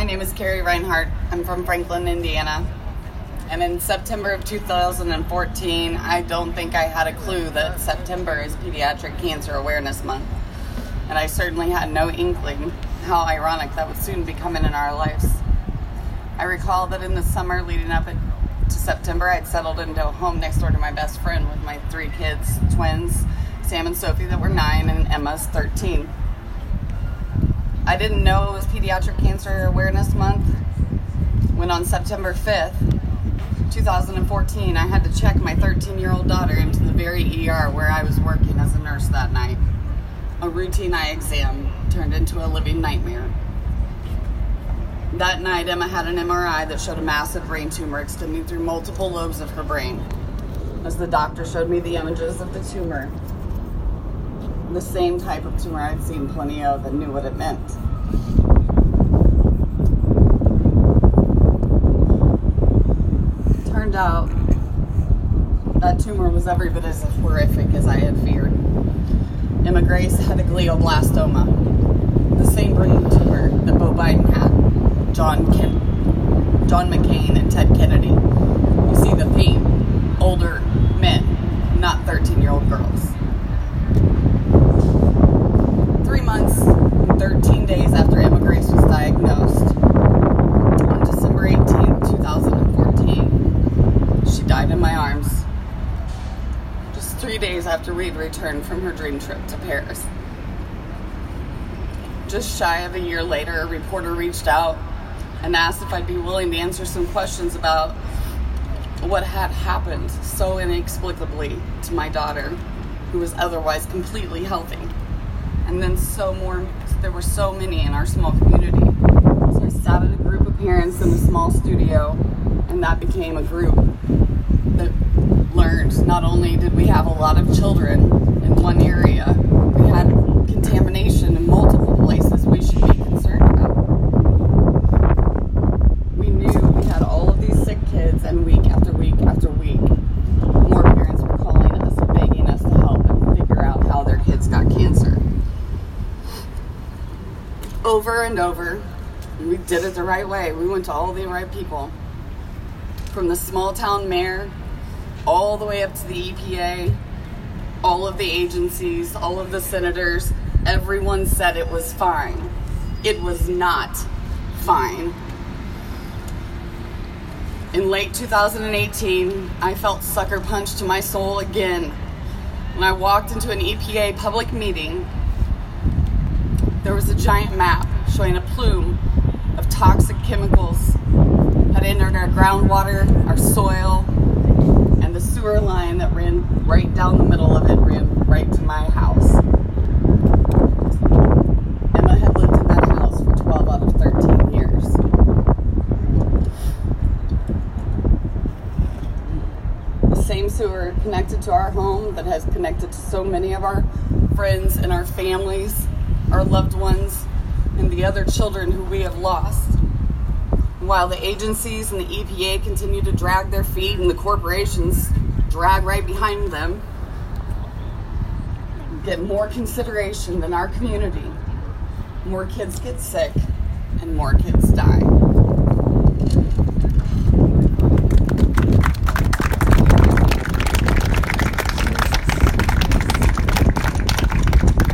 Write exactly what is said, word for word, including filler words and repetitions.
name is Carrie Reinhardt. I'm from Franklin, Indiana. And in September of two thousand fourteen, I don't think I had a clue that September is Pediatric Cancer Awareness Month. And I certainly had no inkling how ironic that would soon be coming in our lives. I recall that in the summer leading up to September, I'd settled into a home next door to my best friend with my three kids, twins, Sam and Sophie, that were nine, and Emma's thirteen. I didn't know it was Pediatric Cancer Awareness Month when on September fifth, two thousand fourteen, I had to check my thirteen-year-old daughter into the very E R where I was working as a nurse that night. A routine eye exam turned into a living nightmare. That night, Emma had an M R I that showed a massive brain tumor extending through multiple lobes of her brain. As the doctor showed me the images of the tumor, the same type of tumor I'd seen plenty of and knew what it meant. Turned out that tumor was every bit as horrific as I had feared. Emma Grace had a glioblastoma, the same brain tumor that Beau Biden had, John Ken- John McCain and Ted Kennedy. You see the theme: older men, not thirteen-year-old girls. Three months and thirteen days after Emma Grace was diagnosed, on December eighteenth, twenty fourteen, she died in my arms. Just three days after we'd returned from her dream trip to Paris. Just shy of a year later, a reporter reached out and asked if I'd be willing to answer some questions about what had happened so inexplicably to my daughter, who was otherwise completely healthy. And then so more, there were so many in our small community. So I sat in a group of parents in a small studio, and that became a group that learned not only did we have a lot of children in one area, we had contamination in multiple places we should be concerned about. We knew we had all of these sick kids, and week after week after week, more parents were calling us and begging us to help them figure out how their kids got cancer. Over and over, we did it the right way. We went to all the right people. From the small town mayor, all the way up to the E P A, all of the agencies, all of the senators, everyone said it was fine. It was not fine. In late two thousand eighteen, I felt sucker punched to my soul again when I walked into an E P A public meeting. There was a giant map showing a plume of toxic chemicals had entered our groundwater, our soil, and the sewer line that ran right down the middle of it ran right to my house. Emma had lived in that house for twelve out of thirteen years. The same sewer connected to our home that has connected to so many of our friends and our families, our loved ones, and the other children who we have lost. While the agencies and the E P A continue to drag their feet and the corporations drag right behind them, get more consideration than our community, more kids get sick and more kids die.